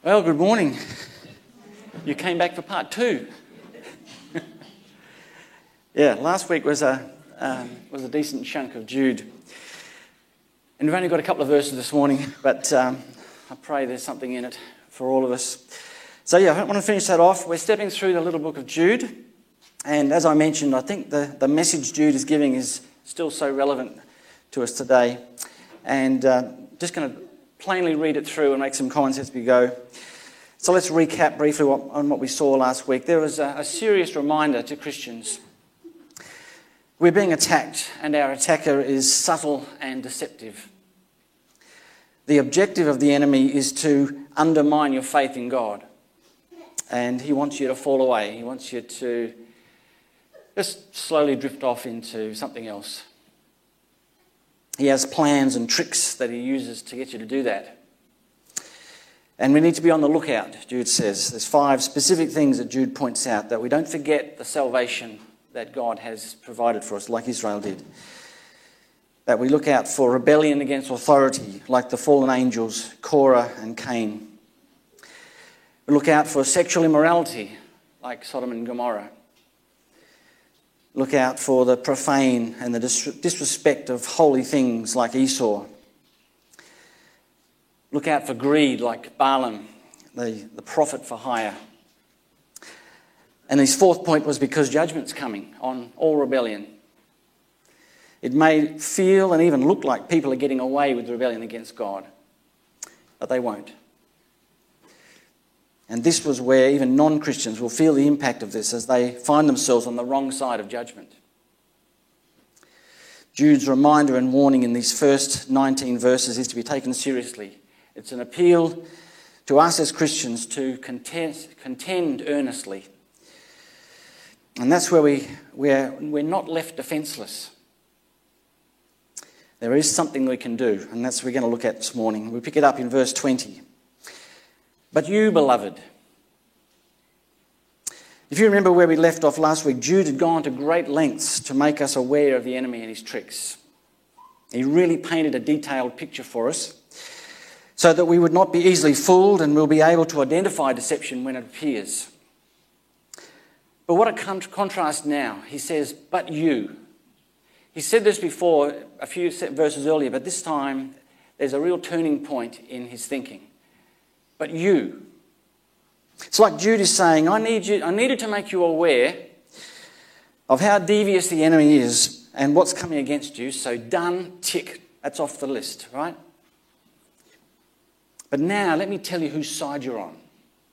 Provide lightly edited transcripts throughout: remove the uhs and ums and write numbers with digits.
Well, good morning. You came back for part two. Yeah, last week was a decent chunk of Jude. And we've only got a couple of verses this morning, but I pray there's something in it for all of us. So yeah, I want to finish that off. We're stepping through the little book of Jude. And as I mentioned, I think the message Jude is giving is still so relevant to us today. And just going to plainly read it through and make some comments as we go. So let's recap briefly on what we saw last week. There was a serious reminder to Christians. We're being attacked, and our attacker is subtle and deceptive. The objective of the enemy is to undermine your faith in God. And he wants you to fall away. He wants you to just slowly drift off into something else. He has plans and tricks that he uses to get you to do that. And we need to be on the lookout, Jude says. There's 5 specific things that Jude points out, that we don't forget the salvation that God has provided for us, like Israel did. That we look out for rebellion against authority, like the fallen angels, Korah and Cain. We look out for sexual immorality, like Sodom and Gomorrah. Look out for the profane and the disrespect of holy things like Esau. Look out for greed like Balaam, the prophet for hire. And his 4th point was because judgment's coming on all rebellion. It may feel and even look like people are getting away with rebellion against God, but they won't. And this was where even non-Christians will feel the impact of this as they find themselves on the wrong side of judgment. Jude's reminder and warning in these first 19 verses is to be taken seriously. It's an appeal to us as Christians to contend earnestly. And that's where we're not left defenceless. There is something we can do, and that's what we're going to look at this morning. We pick it up in verse 20. But you, beloved. If you remember where we left off last week, Jude had gone to great lengths to make us aware of the enemy and his tricks. He really painted a detailed picture for us so that we would not be easily fooled and we'll be able to identify deception when it appears. But what a contrast now. He says, but you. He said this before a few verses earlier, but this time there's a real turning point in his thinking. But you. It's like Jude is saying, I needed to make you aware of how devious the enemy is and what's coming against you. So done, tick. That's off the list, right? But now let me tell you whose side you're on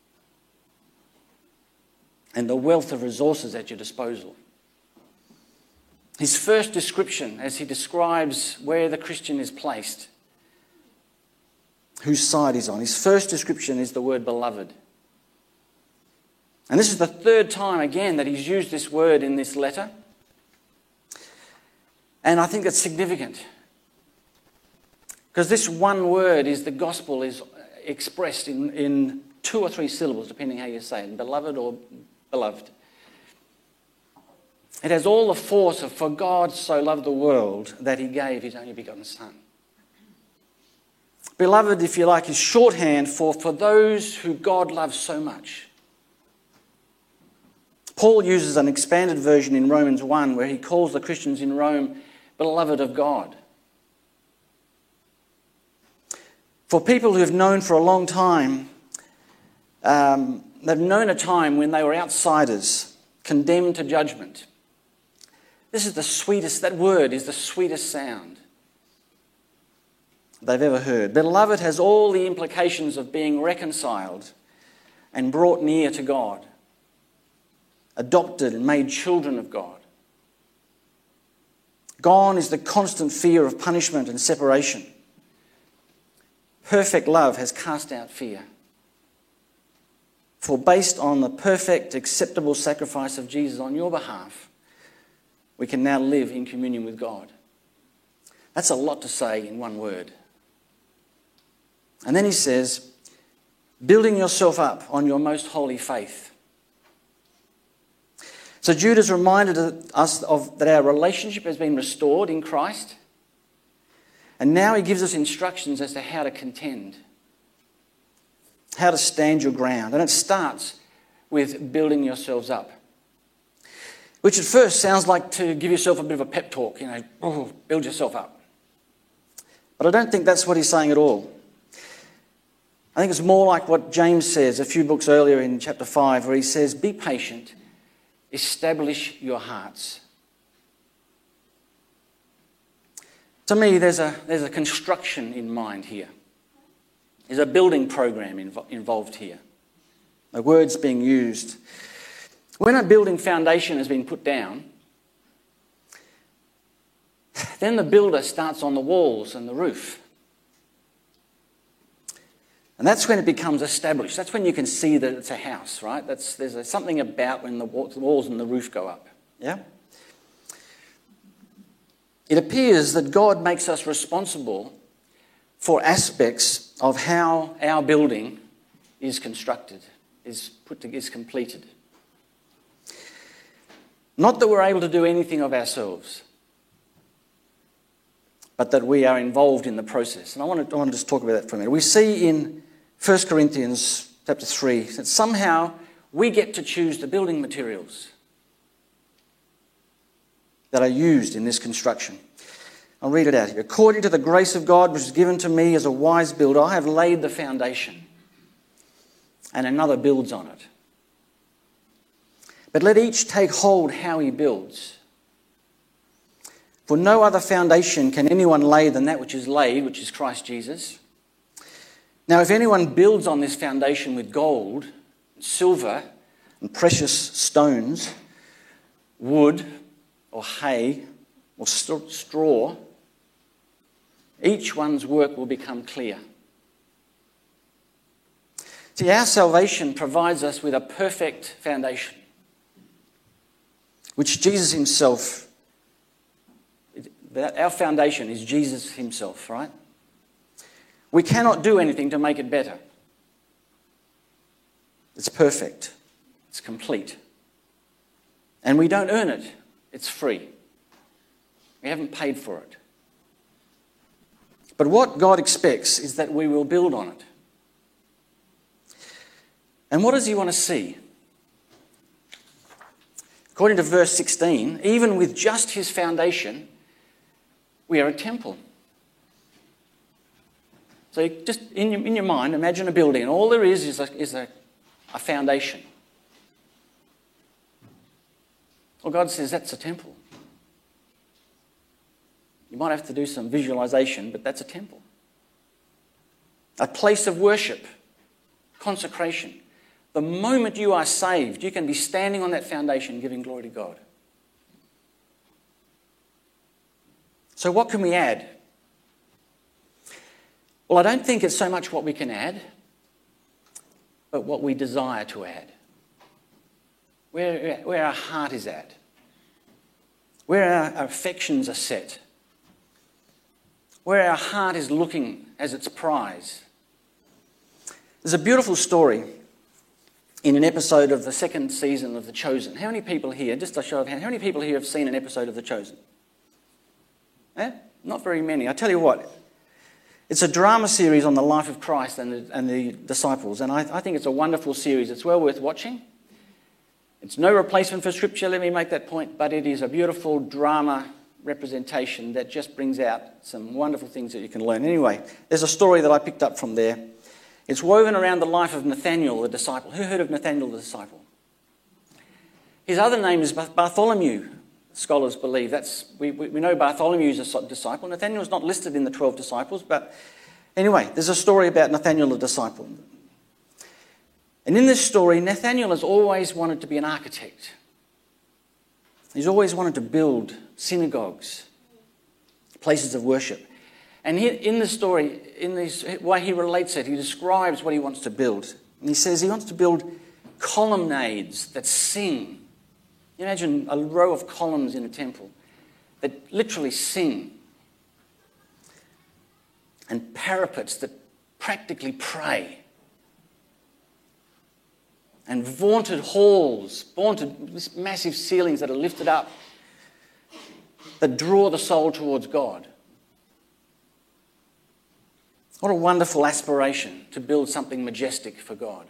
and the wealth of resources at your disposal. His first description, as he describes where the Christian is placed, whose side he's on. His first description is the word beloved. And this is the 3rd time again that he's used this word in this letter. And I think it's significant. Because this one word is the gospel is expressed in 2 or 3 syllables, depending how you say it, beloved or beloved. It has all the force of, for God so loved the world that he gave his only begotten Son. Beloved, if you like, is shorthand for those who God loves so much. Paul uses an expanded version in Romans 1 where he calls the Christians in Rome beloved of God. For people who have known for a long time, they've known a time when they were outsiders, condemned to judgment. This is the sweetest, that word is the sweetest sound they've ever heard. Beloved has all the implications of being reconciled and brought near to God, adopted and made children of God. Gone is the constant fear of punishment and separation. Perfect love has cast out fear. For based on the perfect, acceptable sacrifice of Jesus on your behalf, we can now live in communion with God. That's a lot to say in one word. And then he says, building yourself up on your most holy faith. So Jude has reminded us that our relationship has been restored in Christ. And now he gives us instructions as to how to contend. how to stand your ground. And it starts with building yourselves up. Which at first sounds like to give yourself a bit of a pep talk, build yourself up. But I don't think that's what he's saying at all. I think it's more like what James says a few books earlier in chapter 5, where he says, be patient, establish your hearts. To me, there's a construction in mind here. There's a building program involved here. The words being used. When a building foundation has been put down, then the builder starts on the walls and the roof. And that's when it becomes established. That's when you can see that it's a house, right? There's something about when the walls and the roof go up. Yeah? It appears that God makes us responsible for aspects of how our building is constructed, is completed. Not that we're able to do anything of ourselves, but that we are involved in the process. And I want to just talk about that for a minute. We see in 1 Corinthians chapter 3 that somehow we get to choose the building materials that are used in this construction. I'll read it out here. According to the grace of God which is given to me as a wise builder, I have laid the foundation, and another builds on it. But let each take hold how he builds. For no other foundation can anyone lay than that which is laid, which is Christ Jesus. Now, if anyone builds on this foundation with gold, silver, and precious stones, wood, or hay, or straw, each one's work will become clear. See, our salvation provides us with a perfect foundation, which Jesus himself, our foundation is Jesus himself, right? We cannot do anything to make it better. It's perfect. It's complete. And we don't earn it. It's free. We haven't paid for it. But what God expects is that we will build on it. And what does he want to see? According to verse 16, even with just his foundation, we are a temple. So just in your mind, imagine a building, and all there is a foundation. Well, God says that's a temple. You might have to do some visualization, but that's a temple. A place of worship, consecration. The moment you are saved, you can be standing on that foundation giving glory to God. So what can we add? Well, I don't think it's so much what we can add, but what we desire to add. Where our heart is at. Where our affections are set. Where our heart is looking as its prize. There's a beautiful story in an episode of the second season of The Chosen. How many people here, just a show of hands, how many people here have seen an episode of The Chosen? Not very many. I tell you what, it's a drama series on the life of Christ and the disciples, and I think it's a wonderful series. It's well worth watching. It's no replacement for Scripture, let me make that point, but it is a beautiful drama representation that just brings out some wonderful things that you can learn. Anyway, there's a story that I picked up from there. It's woven around the life of Nathaniel, the disciple. Who heard of Nathaniel, the disciple? His other name is Bartholomew, scholars believe. We know Bartholomew's a disciple. Nathaniel's not listed in the 12 disciples, but anyway, there's a story about Nathaniel, the disciple. And in this story, Nathaniel has always wanted to be an architect. He's always wanted to build synagogues, places of worship. And in the story, in this way he relates it, he describes what he wants to build. And he says he wants to build colonnades that sing. You imagine a row of columns in a temple that literally sing. And parapets that practically pray. And vaunted halls, vaunted massive ceilings that are lifted up, that draw the soul towards God. What a wonderful aspiration to build something majestic for God.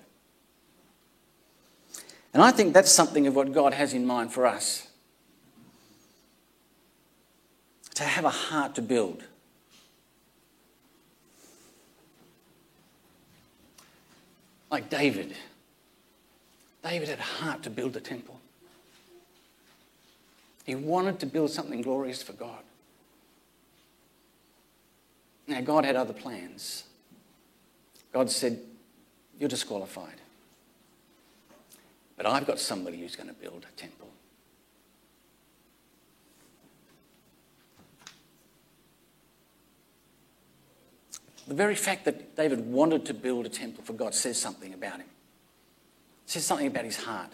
And I think that's something of what God has in mind for us. To have a heart to build. Like David. David had a heart to build a temple. He wanted to build something glorious for God. Now, God had other plans. God said, you're disqualified. But I've got somebody who's going to build a temple. The very fact that David wanted to build a temple for God says something about him. It says something about his heart.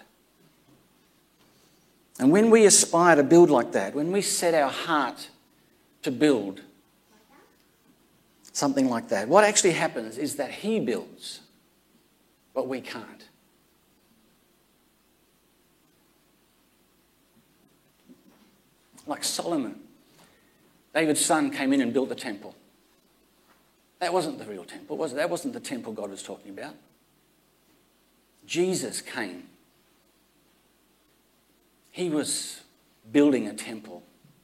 And when we aspire to build like that, when we set our heart to build something like that, what actually happens is that he builds what we can't. Like Solomon. David's son came in and built the temple. That wasn't the real temple, was it? That wasn't the temple God was talking about. Jesus came. He was building a temple.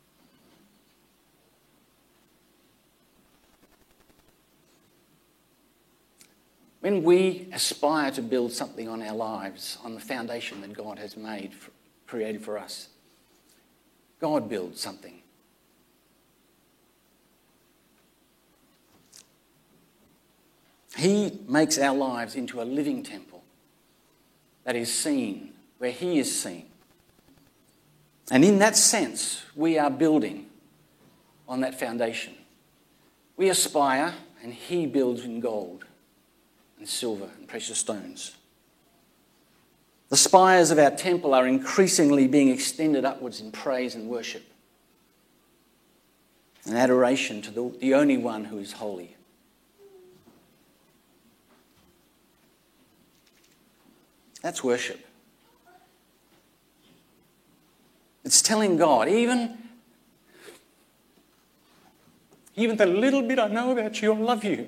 When we aspire to build something on our lives, on the foundation that God has created for us, God builds something. He makes our lives into a living temple that is seen, where he is seen. And in that sense, we are building on that foundation. We aspire, and he builds in gold and silver and precious stones. The spires of our temple are increasingly being extended upwards in praise and worship and adoration to the only one who is holy. That's worship. It's telling God, even the little bit I know about you, I love you.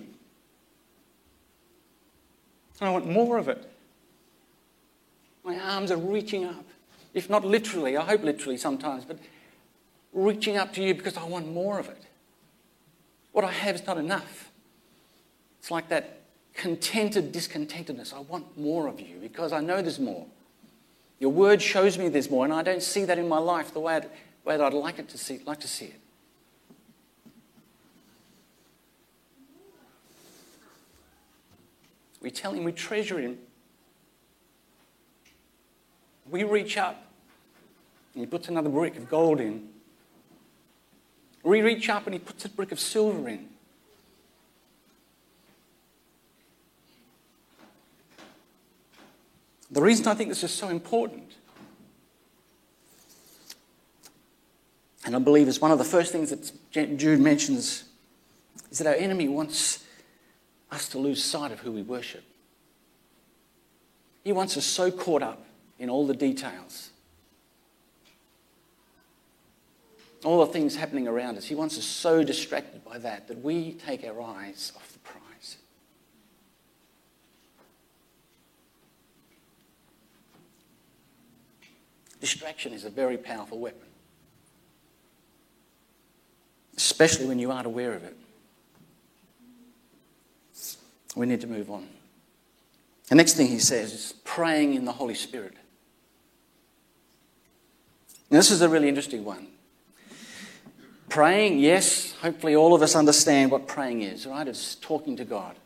And I want more of it. My arms are reaching up. If not literally, I hope literally sometimes, but reaching up to you because I want more of it. What I have is not enough. It's like that contented discontentedness. I want more of you because I know there's more. Your word shows me there's more, and I don't see that in my life the way that I'd like to see it. We tell him we treasure him. We reach up, and he puts another brick of gold in. We reach up, and he puts a brick of silver in. The reason I think this is so important, and I believe it's one of the first things that Jude mentions, is that our enemy wants us to lose sight of who we worship. He wants us so caught up in all the details, all the things happening around us. He wants us so distracted by that we take our eyes off the prize. Distraction is a very powerful weapon, especially when you aren't aware of it. We need to move on. The next thing he says is praying in the Holy Spirit. Now, this is a really interesting one. Praying, yes, hopefully all of us understand what praying is, right? It's talking to God.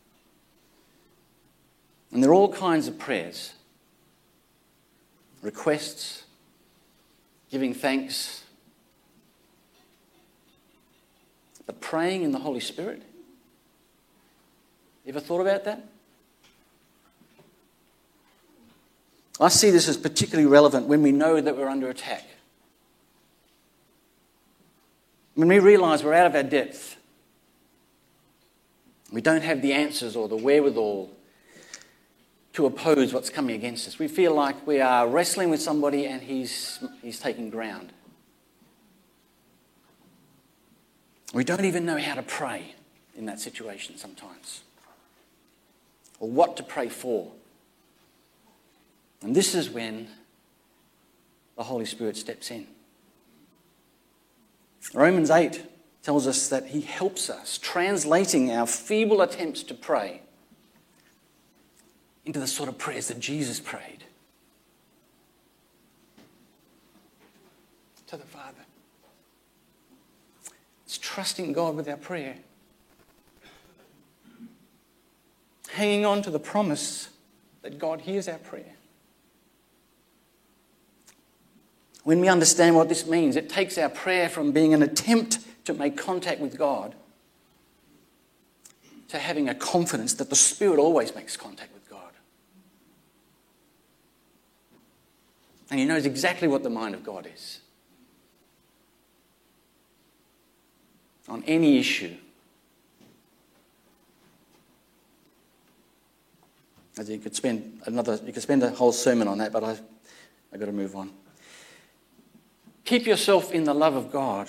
And there are all kinds of prayers. Requests, giving thanks. But praying in the Holy Spirit? You ever thought about that? I see this as particularly relevant when we know that we're under attack. When we realise we're out of our depth. We don't have the answers or the wherewithal to oppose what's coming against us. We feel like we are wrestling with somebody and he's taking ground. We don't even know how to pray. in that situation sometimes, or what to pray for. And this is when the Holy Spirit steps in. Romans 8 tells us that he helps us, translating our feeble attempts to pray into the sort of prayers that Jesus prayed to the Father. It's trusting God with our prayer. Hanging on to the promise that God hears our prayer. When we understand what this means, it takes our prayer from being an attempt to make contact with God to having a confidence that the Spirit always makes contact with God. And he knows exactly what the mind of God is on any issue. As you could spend a whole sermon on that, but I've got to move on. Keep yourself in the love of God.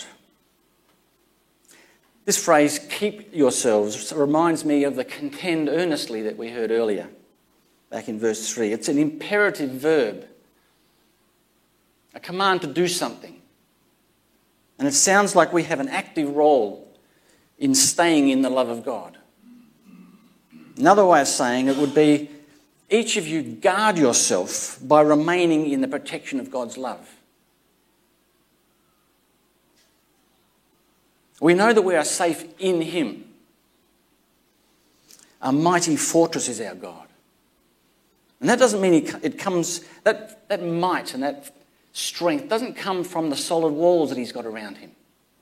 This phrase, keep yourselves, reminds me of the contend earnestly that we heard earlier, back in verse 3. It's an imperative verb, a command to do something. And it sounds like we have an active role in staying in the love of God. Another way of saying it would be, each of you guard yourself by remaining in the protection of God's love. We know that we are safe in him. A mighty fortress is our God. And that doesn't mean it comes, that might and that strength doesn't come from the solid walls that he's got around him.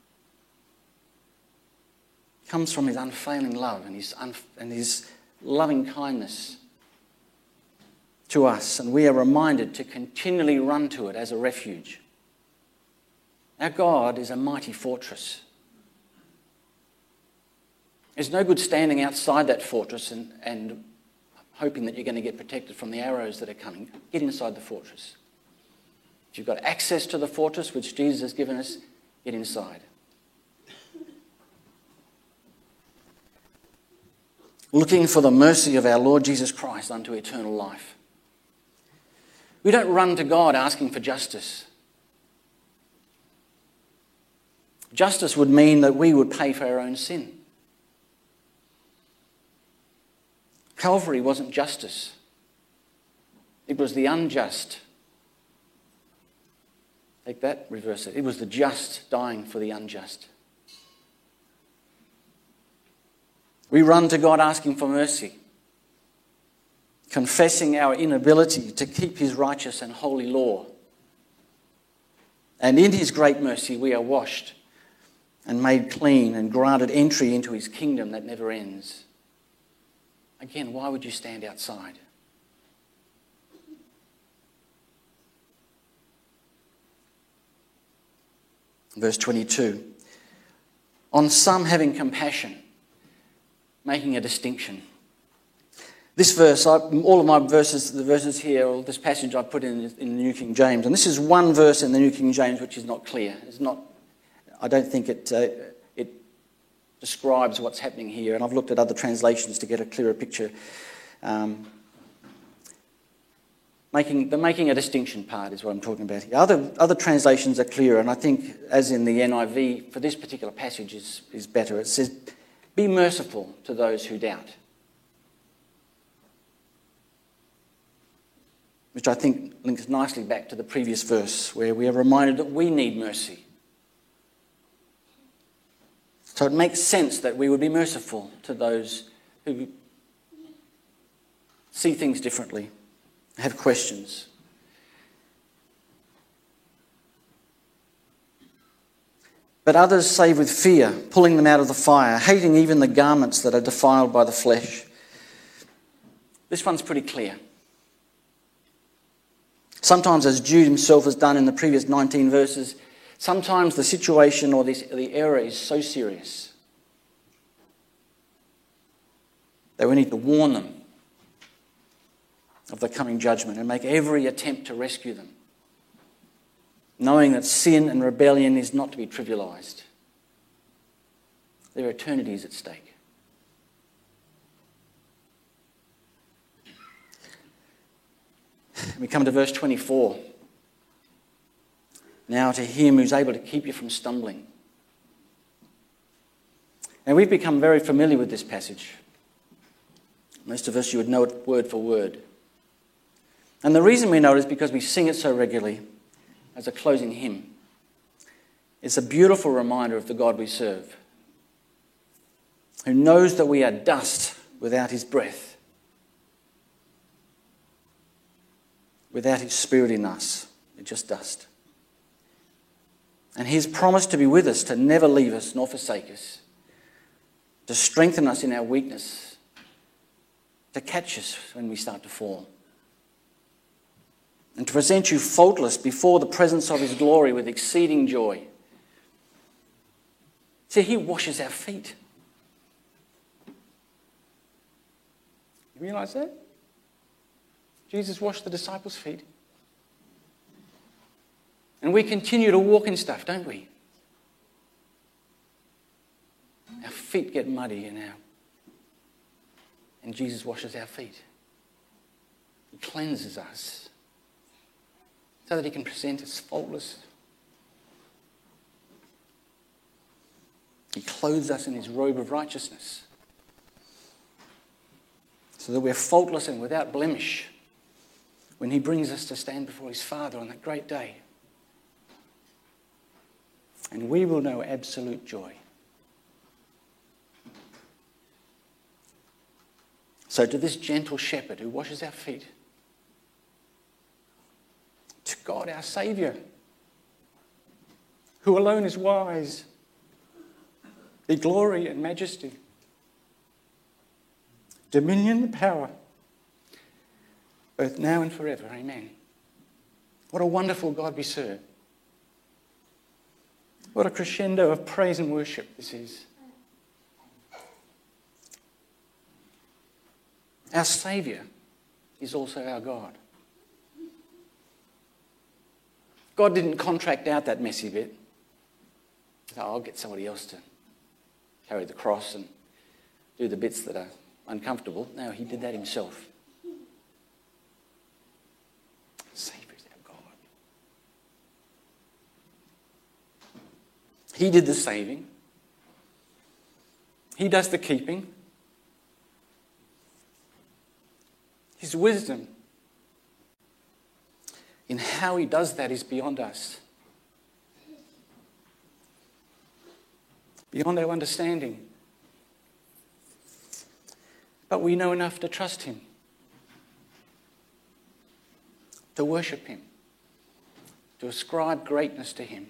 It comes from his unfailing love and his loving kindness to us. And we are reminded to continually run to it as a refuge. Our God is a mighty fortress. There's no good standing outside that fortress and hoping that you're going to get protected from the arrows that are coming. Get inside the fortress. If you've got access to the fortress, which Jesus has given us, get inside. Looking for the mercy of our Lord Jesus Christ unto eternal life. We don't run to God asking for justice. Justice would mean that we would pay for our own sin. Calvary wasn't justice. It was the unjust. Take that, reverse it. It was the just dying for the unjust. We run to God asking for mercy, confessing our inability to keep his righteous and holy law. And in his great mercy we are washed and made clean and granted entry into his kingdom that never ends. Again, why would you stand outside? Verse 22. On some having compassion, making a distinction. This verse, all of my verses, the verses here, or this passage I put in the New King James, and this is one verse in the New King James which is not clear. It's not. I don't think it describes what's happening here, and I've looked at other translations to get a clearer picture. Making a distinction part is what I'm talking about here. Other translations are clearer, and I think, as in the NIV, for this particular passage is better. It says, be merciful to those who doubt. Which I think links nicely back to the previous verse, where we are reminded that we need mercy. So it makes sense that we would be merciful to those who see things differently, have questions. But others save with fear, pulling them out of the fire, hating even the garments that are defiled by the flesh. This one's pretty clear. Sometimes, as Jude himself has done in the previous 19 verses, sometimes the situation or the error is so serious that we need to warn them of the coming judgment and make every attempt to rescue them, knowing that sin and rebellion is not to be trivialised. Their eternity is at stake. we come to verse 24. Now to him who's able to keep you from stumbling. Now we've become very familiar with this passage. Most of us, you would know it word for word. And the reason we know it is because we sing it so regularly as a closing hymn. It's a beautiful reminder of the God we serve, who knows that we are dust without his breath, without his spirit in us. We're just dust. And he's promised to be with us, to never leave us nor forsake us, to strengthen us in our weakness, to catch us when we start to fall, and to present you faultless before the presence of his glory with exceeding joy. See, he washes our feet. You realise that? Jesus washed the disciples' feet. And we continue to walk in stuff, don't we? Our feet get muddy and Jesus washes our feet. He cleanses us so that he can present us faultless. He clothes us in his robe of righteousness so that we're faultless and without blemish when he brings us to stand before his Father on that great day. And we will know absolute joy. So to this gentle shepherd who washes our feet, to God our Saviour, who alone is wise, be glory and majesty, dominion and power, both now and forever. Amen. What a wonderful God we serve. What a crescendo of praise and worship this is. Our Saviour is also our God. God didn't contract out that messy bit. So I'll get somebody else to carry the cross and do the bits that are uncomfortable. No, he did that himself. Saviour is our God. He did the saving. He does the keeping. His wisdom in how he does that is beyond us, beyond our understanding. But we know enough to trust him, to worship him, to ascribe greatness to him,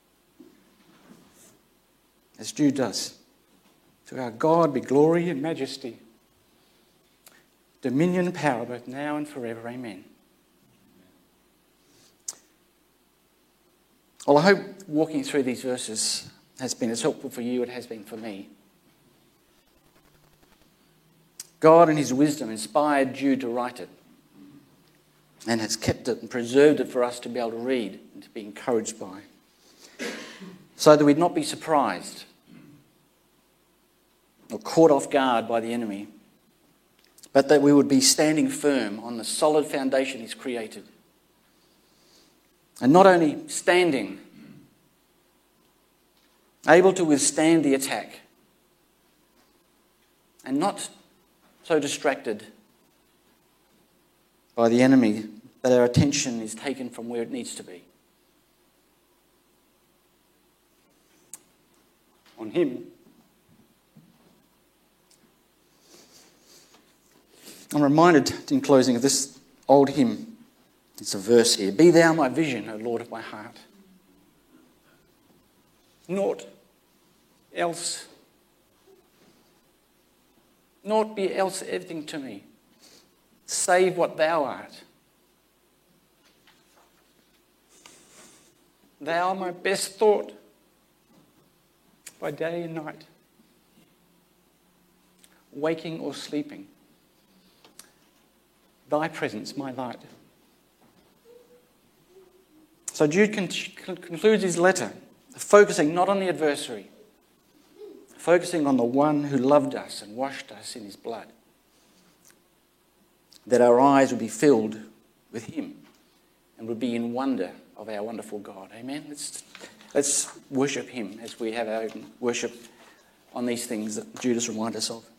as Jude does. To our God be glory and majesty, dominion and power, both now and forever. Amen. Well, I hope walking through these verses has been as helpful for you as it has been for me. God in his wisdom inspired Jude to write it and has kept it and preserved it for us to be able to read and to be encouraged by, so that we'd not be surprised or caught off guard by the enemy, but that we would be standing firm on the solid foundation he's created. And not only standing, able to withstand the attack, and not so distracted by the enemy that our attention is taken from where it needs to be. On him. I'm reminded in closing of this old hymn. It's a verse here. Be thou my vision, O Lord of my heart. Naught else. Naught be else everything to me, save what thou art. Thou my best thought by day and night, waking or sleeping. Thy presence, my light. So Jude concludes his letter, focusing not on the adversary, focusing on the one who loved us and washed us in his blood. That our eyes would be filled with him and would be in wonder of our wonderful God. Amen? Let's worship him as we have our worship on these things that Judas reminded us of.